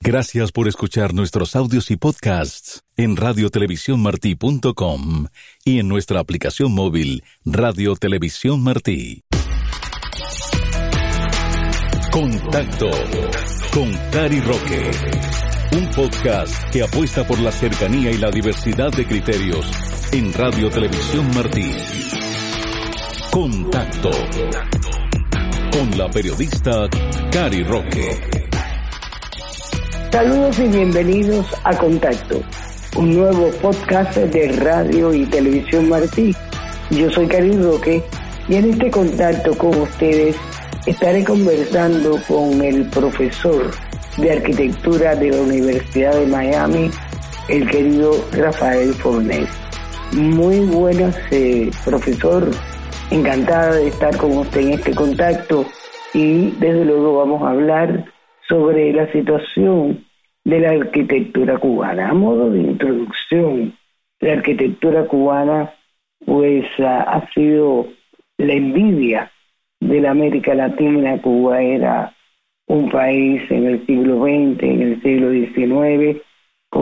Gracias por escuchar nuestros audios y podcasts en radiotelevisiónmartí.com y en nuestra aplicación móvil Radio Televisión Martí. Contacto con Cari Roque. Un podcast que apuesta por la cercanía y la diversidad de criterios en Radio Televisión Martí. Contacto con la periodista Cari Roque. Saludos y bienvenidos a Contacto, un nuevo podcast de Radio y Televisión Martí. Yo soy Cari Roque y en este contacto con ustedes estaré conversando con el profesor de Arquitectura de la Universidad de Miami, el querido Rafael Fornés. Muy buenas, profesor. Encantada de estar con usted en este contacto y desde luego vamos a hablar sobre la situación de la arquitectura cubana. A modo de introducción, la arquitectura cubana pues ha sido la envidia de la América Latina. Cuba era un país en el siglo XX, en el siglo XIX, con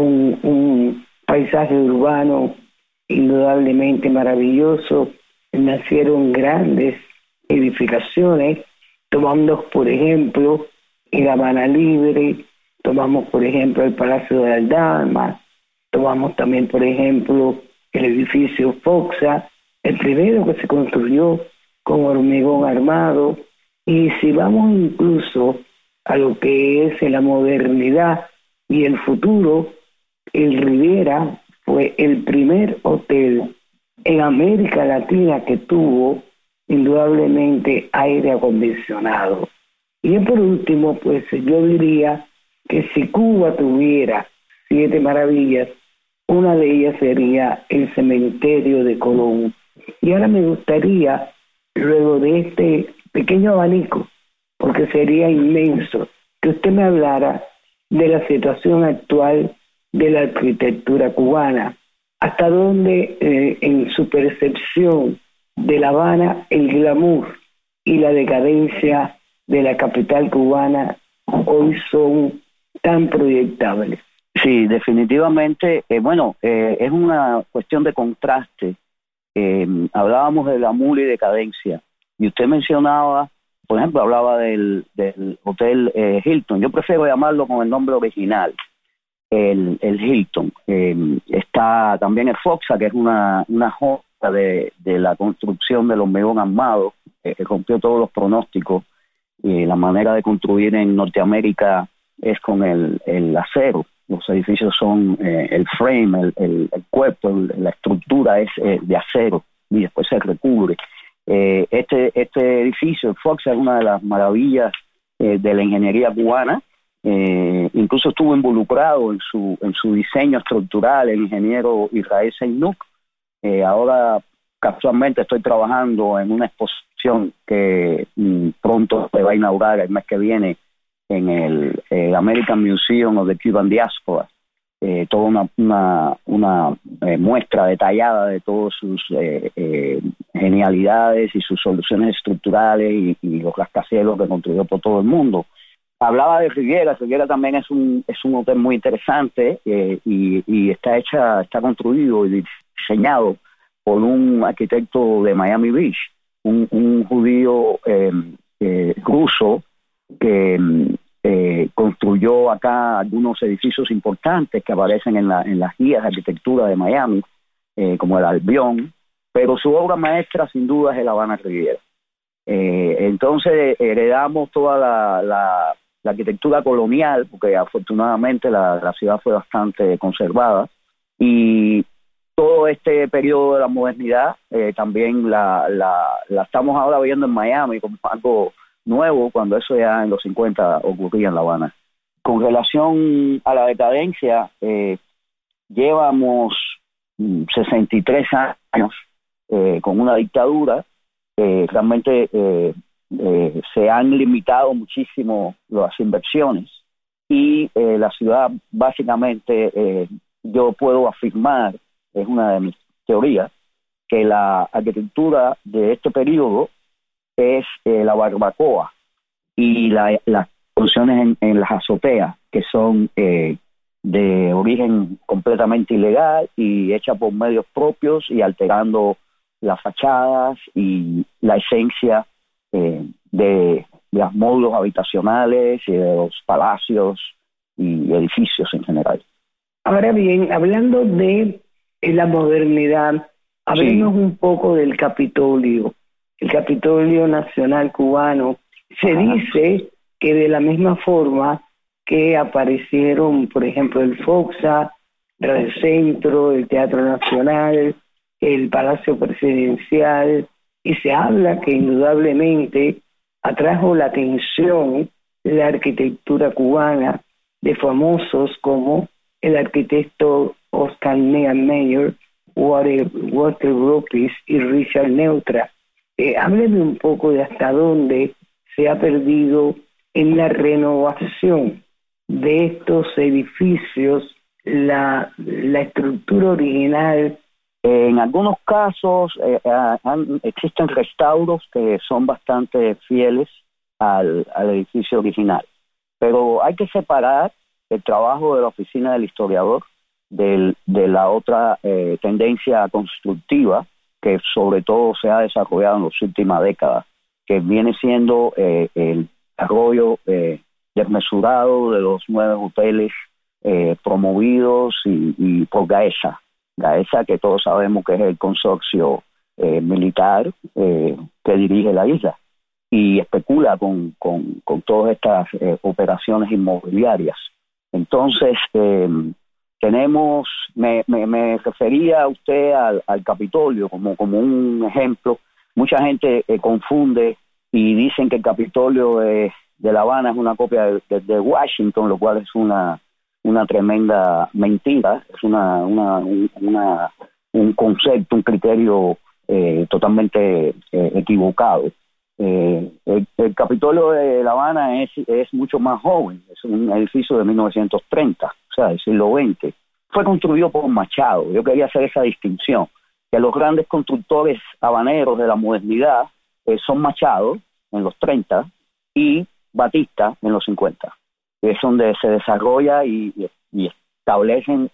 un paisaje urbano indudablemente maravilloso. Nacieron grandes edificaciones, tomando por ejemplo La Habana Libre, tomamos por ejemplo el Palacio de Aldama, tomamos también por ejemplo el edificio Foxa, el primero que se construyó con hormigón armado. Y si vamos incluso a lo que es la modernidad y el futuro, el Riviera fue el primer hotel en América Latina que tuvo indudablemente aire acondicionado. Y por último, pues yo diría que si Cuba tuviera 7 maravillas, una de ellas sería el cementerio de Colón. Y ahora me gustaría, luego de este pequeño abanico, porque sería inmenso, que usted me hablara de la situación actual de la arquitectura cubana. Hasta dónde, en su percepción de La Habana, el glamour y la decadencia de la capital cubana hoy son tan proyectables. Sí, definitivamente, es una cuestión de contraste. Hablábamos de glamour y decadencia, y usted mencionaba, por ejemplo, hablaba del Hotel Hilton. Yo prefiero llamarlo con el nombre original, el Hilton. Está también el Foxa, que es una joya de la construcción del hormigón armado, que rompió todos los pronósticos. La manera de construir en Norteamérica es con el acero. Los edificios son el frame, el cuerpo, la estructura es de acero y después se recubre. Este edificio, el Fox, es una de las maravillas de la ingeniería cubana. Incluso estuvo involucrado en su diseño estructural el ingeniero Israel Seinuk. Ahora casualmente estoy trabajando en una exposición que pronto se va a inaugurar el mes que viene en el American Museum of the Cuban Diaspora. Toda una muestra detallada de todas sus genialidades y sus soluciones estructurales y los rascacielos que construyó por todo el mundo. Hablaba de Riviera. Riviera también es un hotel muy interesante y está construido y diseñado por un arquitecto de Miami Beach, un judío ruso que construyó acá algunos edificios importantes que aparecen en las guías de arquitectura de Miami, como el Albion, pero su obra maestra sin duda es el Habana Riviera. Entonces heredamos toda la arquitectura colonial, porque afortunadamente la ciudad fue bastante conservada, y todo este periodo de la modernidad también la estamos ahora viendo en Miami como algo nuevo, cuando eso ya en los 50 ocurría en La Habana. Con relación a la decadencia, llevamos 63 años con una dictadura. Realmente se han limitado muchísimo las inversiones y la ciudad básicamente, yo puedo afirmar, es una de mis teorías, que la arquitectura de este periodo es la barbacoa y la construcciones en las azoteas, que son de origen completamente ilegal y hechas por medios propios y alterando las fachadas y la esencia de los módulos habitacionales y de los palacios y edificios en general. Ahora bien, hablando de la modernidad, hablemos un poco del Capitolio, el Capitolio Nacional Cubano. Se dice que de la misma forma que aparecieron, por ejemplo, el Foxa, el Centro, el Teatro Nacional, el Palacio Presidencial, y se habla que indudablemente atrajo la atención la arquitectura cubana de famosos como el arquitecto Oscar Niemeyer, Walter Gropius y Richard Neutra. Hábleme un poco de hasta dónde se ha perdido en la renovación de estos edificios la estructura original. En algunos casos existen restauros que son bastante fieles al edificio original, pero hay que separar el trabajo de la oficina del historiador de la otra tendencia constructiva que sobre todo se ha desarrollado en las últimas décadas, que viene siendo el desarrollo desmesurado de los 9 hoteles promovidos y por Gaesa, que todos sabemos que es el consorcio militar que dirige la isla y especula con todas estas operaciones inmobiliarias. Entonces, tenemos, me refería a usted al Capitolio como un ejemplo. Mucha gente confunde y dicen que el Capitolio de La Habana es una copia de Washington, lo cual es una tremenda mentira, es un concepto, un criterio totalmente equivocado. El Capitolio de La Habana es mucho más joven, es un edificio de 1930, o sea, del siglo XX. Fue construido por Machado. Yo quería hacer esa distinción, que los grandes constructores habaneros de la modernidad son Machado en los 30 y Batista en los 50. Es donde se desarrolla y establecen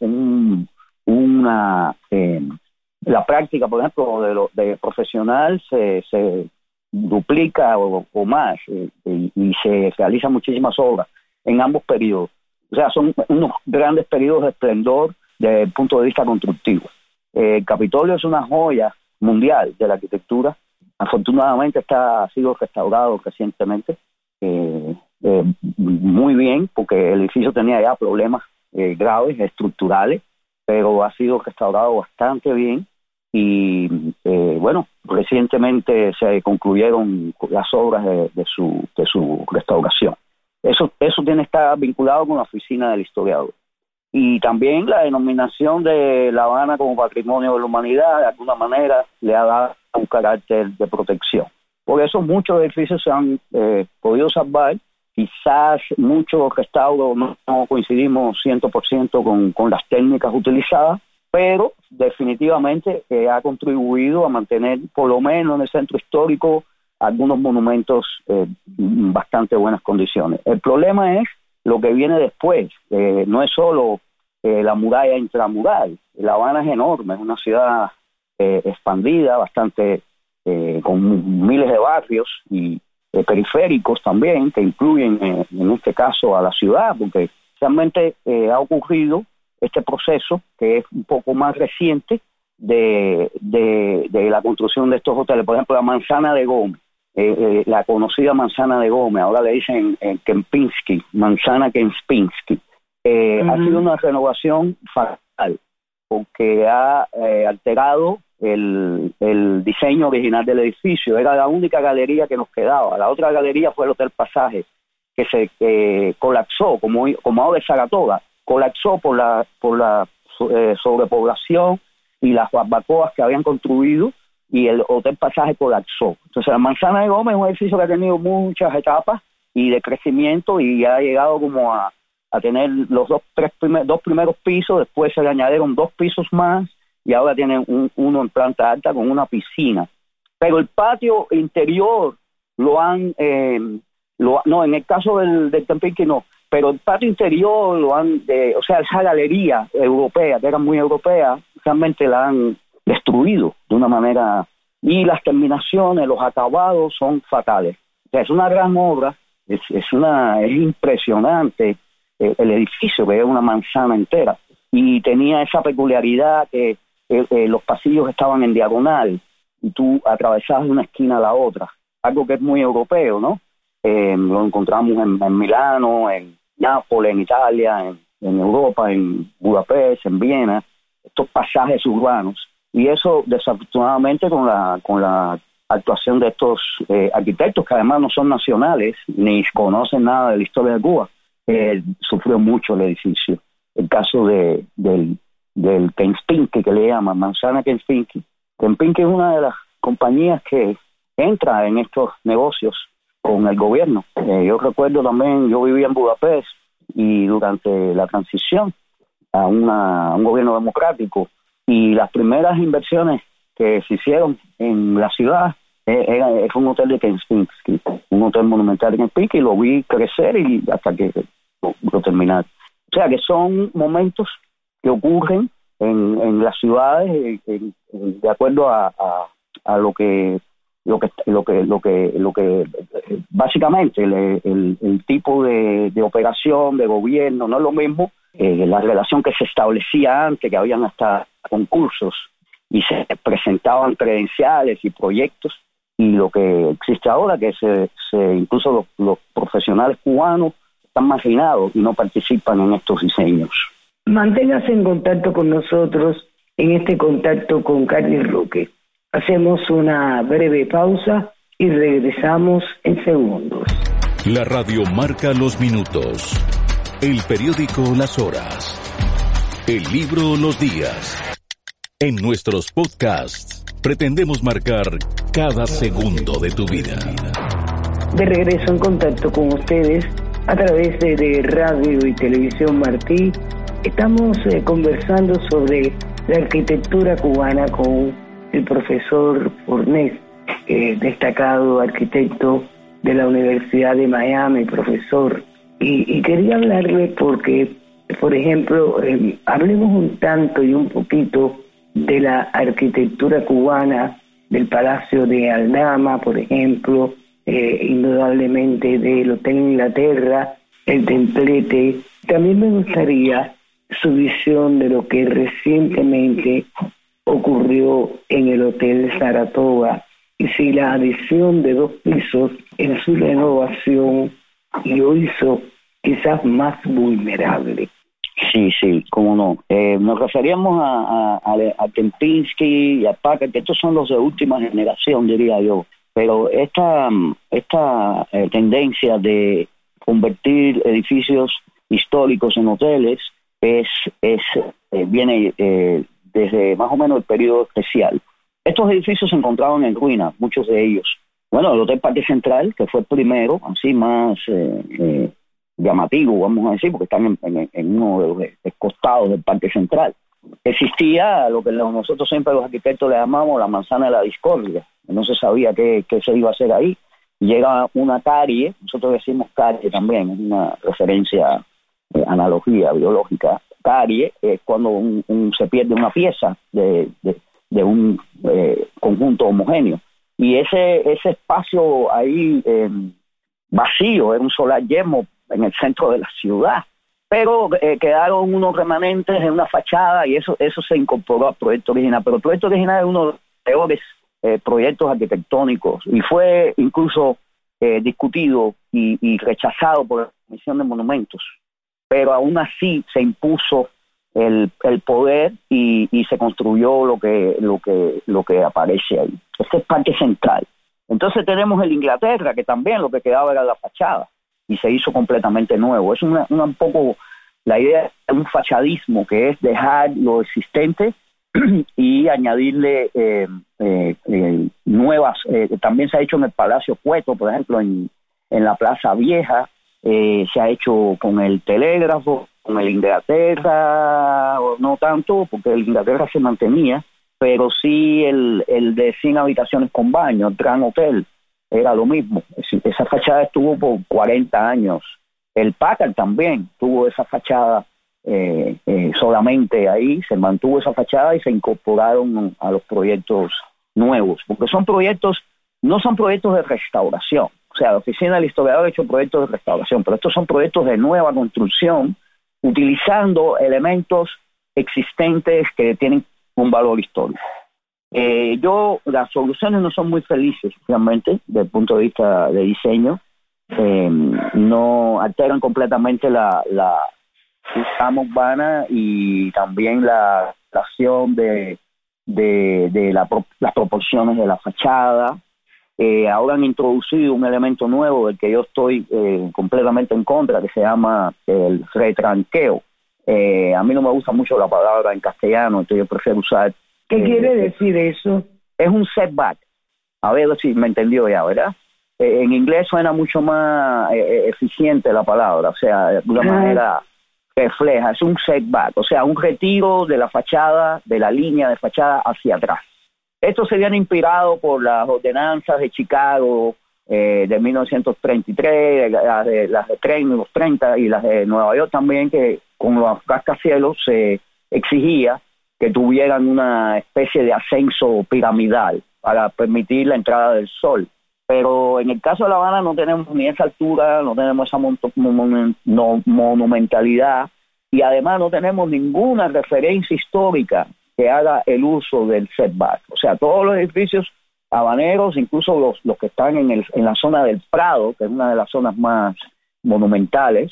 la práctica, por ejemplo, de profesional se duplica o más y se realizan muchísimas obras en ambos periodos. O sea, son unos grandes periodos de esplendor desde el punto de vista constructivo. El Capitolio es una joya mundial de la arquitectura. Afortunadamente ha sido restaurado recientemente muy bien, porque el edificio tenía ya problemas graves, estructurales, pero ha sido restaurado bastante bien y bueno, recientemente se concluyeron las obras de su restauración. Eso tiene que estar vinculado con la oficina del historiador. Y también la denominación de La Habana como Patrimonio de la Humanidad de alguna manera le ha dado un carácter de protección. Por eso muchos edificios se han podido salvar. Quizás muchos restauros no coincidimos 100% con las técnicas utilizadas, pero definitivamente ha contribuido a mantener, por lo menos en el centro histórico, algunos monumentos en bastante buenas condiciones. El problema es lo que viene después. No es solo la muralla intramural. La Habana es enorme, es una ciudad expandida, bastante con miles de barrios y periféricos también, que incluyen en este caso a la ciudad, porque realmente ha ocurrido este proceso que es un poco más reciente de la construcción de estos hoteles. Por ejemplo, la Manzana de Gómez, la conocida Manzana de Gómez, ahora le dicen Kempinski, Manzana Kempinski. Ha sido una renovación fatal porque ha alterado el diseño original del edificio. Era la única galería que nos quedaba. La otra galería fue el Hotel Pasaje, que se colapsó, como ahora es Saratoga, colapsó por la sobrepoblación y las barbacoas que habían construido, y el Hotel Pasaje colapsó. Entonces la Manzana de Gómez es un edificio que ha tenido muchas etapas y de crecimiento y ha llegado como a tener los dos primeros pisos, después se le añadieron 2 pisos más y ahora tienen uno en planta alta con una piscina. Pero el patio interior lo han No, en el caso del Kempinski no, pero el patio interior esa galería europea, que era muy europea, realmente la han destruido de una manera, y las terminaciones, los acabados son fatales. O sea, es una gran obra, es impresionante el edificio, que es una manzana entera, y tenía esa peculiaridad que los pasillos estaban en diagonal y tú atravesabas de una esquina a la otra, algo que es muy europeo, ¿no? Lo encontramos en Milano, en Nápoles, en Italia, en Europa, en Budapest, en Viena, estos pasajes urbanos. Y eso, desafortunadamente, con la actuación de estos arquitectos, que además no son nacionales, ni conocen nada de la historia de Cuba, sufrió mucho el edificio. El caso del Kempinski, que le llaman Manzana Kempinski. Kempinski es una de las compañías que entra en estos negocios con el gobierno. Yo recuerdo también, yo vivía en Budapest y durante la transición a un gobierno democrático, y las primeras inversiones que se hicieron en la ciudad fue un hotel de Kempinski, un hotel monumental de Kempinski, y lo vi crecer y hasta que lo terminaron. O sea que son momentos que ocurren en las ciudades de acuerdo a lo que básicamente el tipo de operación de gobierno no es lo mismo. La relación que se establecía antes, que habían hasta concursos y se presentaban credenciales y proyectos, y lo que existe ahora, que incluso los profesionales cubanos están marginados y no participan en estos diseños. Manténgase en contacto con nosotros en este contacto con Cari Roque. Hacemos una breve pausa y regresamos en segundos. La radio marca los minutos, el periódico las horas, el libro los días. En nuestros podcasts pretendemos marcar cada segundo de tu vida. De regreso en contacto con ustedes a través de Radio y Televisión Martí. Estamos conversando sobre la arquitectura cubana con el profesor Fornés, destacado arquitecto de la Universidad de Miami, profesor. Y quería hablarle porque, por ejemplo, hablemos un tanto y un poquito de la arquitectura cubana, del Palacio de Aldama, por ejemplo, indudablemente del Hotel Inglaterra, el Templete. También me gustaría su visión de lo que recientemente ocurrió en el Hotel Saratoga, y si la adición de 2 pisos en su renovación lo hizo quizás más vulnerable. Sí, cómo no. Nos referíamos a Kempinski y a Packard, que estos son los de última generación, diría yo. Pero esta tendencia de convertir edificios históricos en hoteles viene desde más o menos el periodo especial. Estos edificios se encontraban en ruinas, muchos de ellos. Bueno, el Hotel Parque Central, que fue el primero, así más llamativo, vamos a decir, porque están en uno de los costados del Parque Central. Existía lo que nosotros siempre los arquitectos le llamamos la manzana de la discordia. No se sabía qué se iba a hacer ahí. Llega una carie, nosotros decimos carie también, es una referencia, analogía biológica. Carie es cuando se pierde una pieza de un conjunto homogéneo. Y ese espacio ahí vacío, era un solar yermo en el centro de la ciudad. Pero quedaron unos remanentes en una fachada y eso se incorporó al proyecto original. Pero el proyecto original es uno de los peores proyectos arquitectónicos y fue incluso discutido y rechazado por la Comisión de Monumentos. Pero aún así se impuso el poder y se construyó lo que aparece ahí. Este es Parque Central. Entonces tenemos el Inglaterra, que también lo que quedaba era la fachada y se hizo completamente nuevo. Es un poco la idea de un fachadismo, que es dejar lo existente y añadirle nuevas. También se ha hecho en el Palacio Cueto, por ejemplo, en la Plaza Vieja. Se ha hecho con el Telégrafo, con el Inglaterra, no tanto, porque el Inglaterra se mantenía, pero sí el de 100 habitaciones con baño, el Gran Hotel, era lo mismo. Es decir, esa fachada estuvo por 40 años. El Packard también tuvo esa fachada solamente ahí, se mantuvo esa fachada y se incorporaron a los proyectos nuevos, porque son proyectos, no son proyectos de restauración. O sea, la Oficina del Historiador ha hecho proyectos de restauración, pero estos son proyectos de nueva construcción, utilizando elementos existentes que tienen un valor histórico. Las soluciones no son muy felices, realmente, desde el punto de vista de diseño. No alteran completamente la trama urbana y también la relación de las proporciones de la fachada. Ahora han introducido un elemento nuevo del que yo estoy completamente en contra, que se llama el retranqueo. A mí no me gusta mucho la palabra en castellano, entonces yo prefiero usar... ¿Qué quiere decir eso? Es un setback. A ver si me entendió ya, ¿verdad? En inglés suena mucho más eficiente la palabra, o sea, de alguna manera refleja, es un setback, o sea, un retiro de la fachada, de la línea de fachada hacia atrás. Esto se viene inspirado por las ordenanzas de Chicago de 1933, las de los 30 y las de Nueva York también, que con los rascacielos se exigía que tuvieran una especie de ascenso piramidal para permitir la entrada del sol. Pero en el caso de La Habana no tenemos ni esa altura, no tenemos esa monumentalidad y además no tenemos ninguna referencia histórica que haga el uso del setback. O sea, todos los edificios habaneros, incluso los que están en la zona del Prado, que es una de las zonas más monumentales,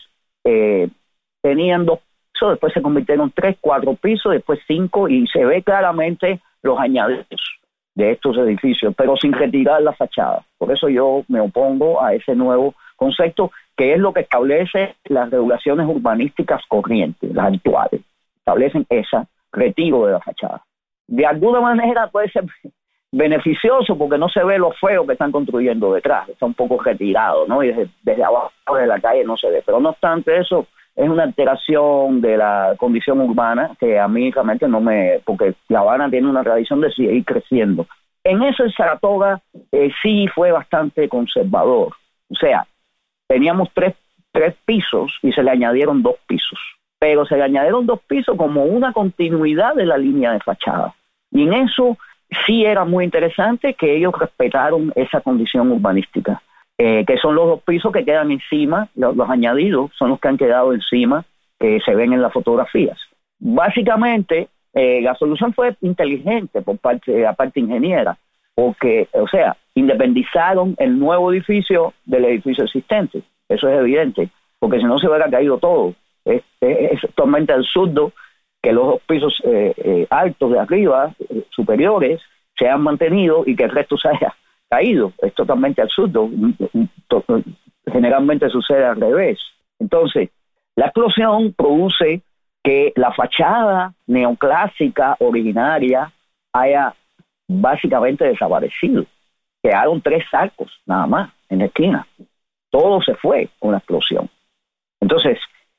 tenían 2 pisos, después se convirtieron en 3, 4 pisos, después 5, y se ve claramente los añadidos de estos edificios, pero sin retirar la fachada. Por eso yo me opongo a ese nuevo concepto, que es lo que establece las regulaciones urbanísticas corrientes, las actuales. Establecen ese retiro de la fachada. De alguna manera puede ser beneficioso porque no se ve lo feo que están construyendo detrás, está un poco retirado, ¿no? Y desde abajo de la calle no se ve. Pero no obstante eso, es una alteración de la condición urbana que a mí realmente no me... porque La Habana tiene una tradición de seguir creciendo. En eso el Saratoga sí fue bastante conservador. O sea, teníamos tres pisos y se le añadieron 2 pisos. Pero se le añadieron 2 pisos como una continuidad de la línea de fachada. Y en eso sí era muy interesante que ellos respetaron esa condición urbanística. Que son los 2 pisos que quedan encima, los añadidos son los que han quedado encima, que se ven en las fotografías. Básicamente, la solución fue inteligente por parte de la parte ingeniera, porque, o sea, independizaron el nuevo edificio del edificio existente. Eso es evidente, porque si no se hubiera caído todo. Es totalmente absurdo que los 2 pisos altos de arriba, superiores, se han mantenido y que el resto se haya caído. Es totalmente absurdo. Generalmente sucede al revés. Entonces, la explosión produce que la fachada neoclásica originaria haya básicamente desaparecido. Quedaron 3 arcos nada más en la esquina. Todo se fue con la explosión. Entonces,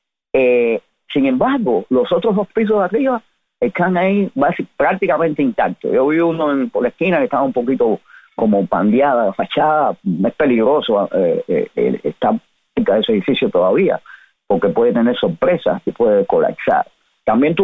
sin embargo, los otros 2 pisos de arriba están ahí prácticamente intactos. Yo vi uno por la esquina que estaba un poquito como pandeada la fachada. Es peligroso estar cerca de ese edificio todavía, porque puede tener sorpresas y puede colapsar. También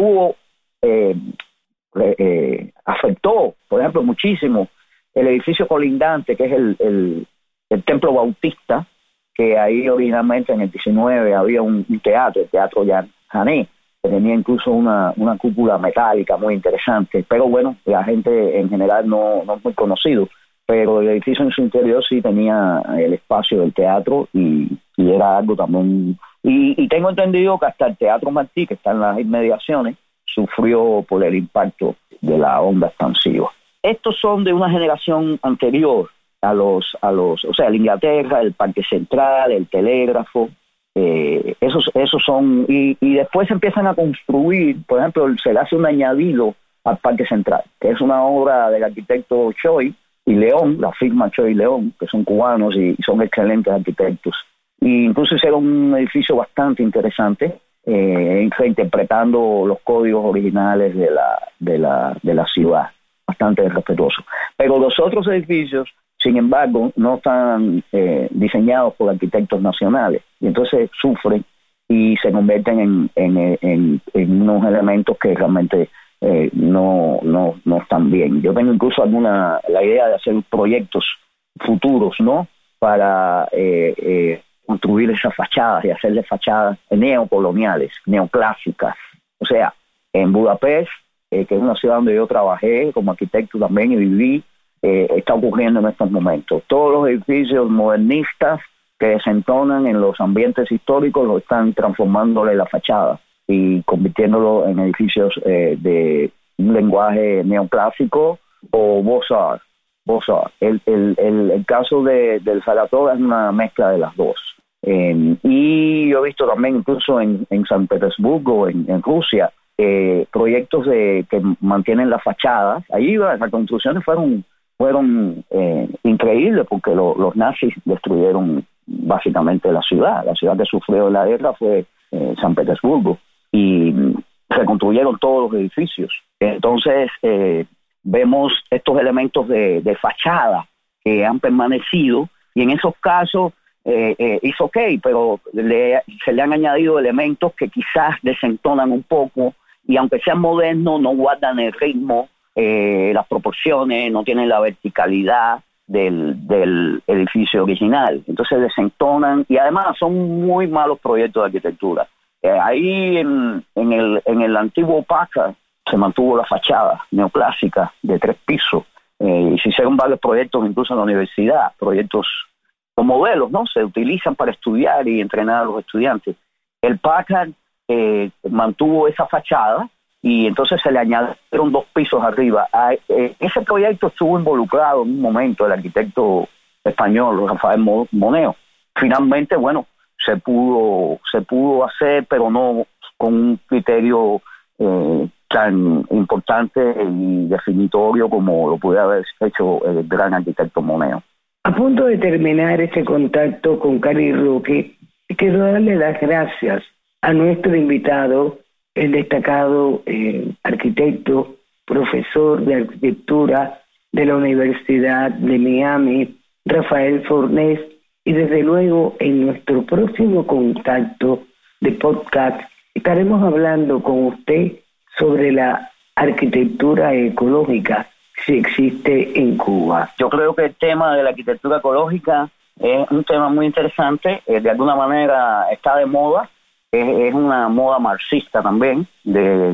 afectó, por ejemplo, muchísimo el edificio colindante, que es el Templo Bautista, que ahí originalmente en el 19 había un teatro, el Teatro Jané, que tenía incluso una cúpula metálica muy interesante, pero bueno, la gente en general no es muy conocido, pero el edificio en su interior sí tenía el espacio del teatro y era algo también... Y tengo entendido que hasta el Teatro Martí, que está en las inmediaciones, sufrió por el impacto de la onda expansiva. Estos son de una generación anterior a los, o sea, el Inglaterra, el Parque Central, el Telégrafo, esos son, y después se empiezan a construir, por ejemplo, se le hace un añadido al Parque Central, que es una obra del arquitecto Choi y León, la firma Choi y León, que son cubanos y son excelentes arquitectos. Y incluso hicieron un edificio bastante interesante, reinterpretando los códigos originales de la ciudad, bastante respetuoso. Pero los otros edificios sin embargo, no están diseñados por arquitectos nacionales, y entonces sufren y se convierten en unos elementos que realmente no están bien. Yo tengo incluso la idea de hacer proyectos futuros, ¿no?, para construir esas fachadas y hacerle fachadas neocoloniales, neoclásicas. O sea, en Budapest, que es una ciudad donde yo trabajé como arquitecto también y viví, está ocurriendo en estos momentos. Todos los edificios modernistas que desentonan en los ambientes históricos lo están transformándole la fachada y convirtiéndolo en edificios de un lenguaje neoclásico o Beaux-Arts. El caso del Saratoga es una mezcla de las dos. Y yo he visto también incluso en San Petersburgo, en Rusia, proyectos que mantienen las fachadas. Allí las reconstrucciones fueron increíbles porque los nazis destruyeron básicamente la ciudad. La ciudad que sufrió la guerra fue San Petersburgo y reconstruyeron todos los edificios. Entonces vemos estos elementos de fachada que han permanecido, y en esos casos es ok, pero se le han añadido elementos que quizás desentonan un poco, y aunque sean modernos no guardan el ritmo, las proporciones, no tienen la verticalidad del edificio original. Entonces desentonan, y además son muy malos proyectos de arquitectura. Ahí en el antiguo Packard se mantuvo la fachada neoclásica de 3 pisos, y se hicieron varios proyectos incluso en la universidad, proyectos con modelos, ¿no? Se utilizan para estudiar y entrenar a los estudiantes. El Packard mantuvo esa fachada y entonces se le añadieron 2 pisos arriba. Ese proyecto estuvo involucrado en un momento el arquitecto español Rafael Moneo. Finalmente, bueno, se pudo hacer, pero no con un criterio tan importante y definitorio como lo pudiera haber hecho el gran arquitecto Moneo. A punto de terminar este contacto con Cary Roque, quiero darle las gracias a nuestro invitado, el destacado arquitecto, profesor de arquitectura de la Universidad de Miami, Rafael Fornés, y desde luego en nuestro próximo contacto de podcast estaremos hablando con usted sobre la arquitectura ecológica, si existe en Cuba. Yo creo que el tema de la arquitectura ecológica es un tema muy interesante, de alguna manera está de moda, es una moda marxista también, de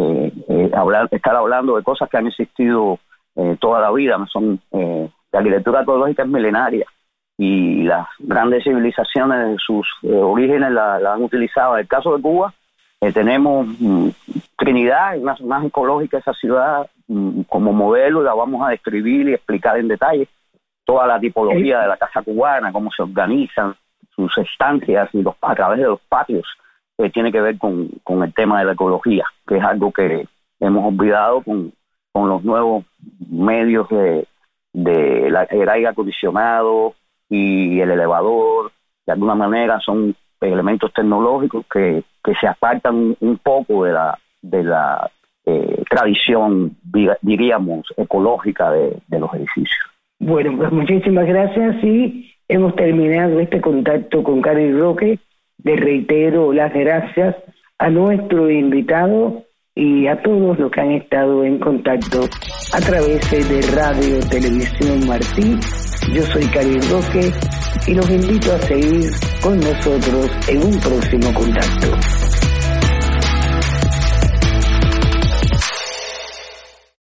estar hablando de cosas que han existido toda la vida. La arquitectura ecológica es milenaria y las grandes civilizaciones de sus orígenes la han utilizado. En el caso de Cuba, tenemos Trinidad, una más ecológica esa ciudad, como modelo, la vamos a describir y explicar en detalle toda la tipología de la casa cubana, cómo se organizan sus estancias y a través de los patios, tiene que ver con el tema de la ecología, que es algo que hemos olvidado con los nuevos medios el aire acondicionado y el elevador. De alguna manera son elementos tecnológicos que se apartan un poco de la tradición, diríamos, ecológica de los edificios. Bueno, pues muchísimas gracias y hemos terminado este contacto con Cary Roque. Le reitero las gracias a nuestro invitado y a todos los que han estado en contacto a través de Radio Televisión Martí. Yo soy Cary Roque y los invito a seguir con nosotros en un próximo contacto.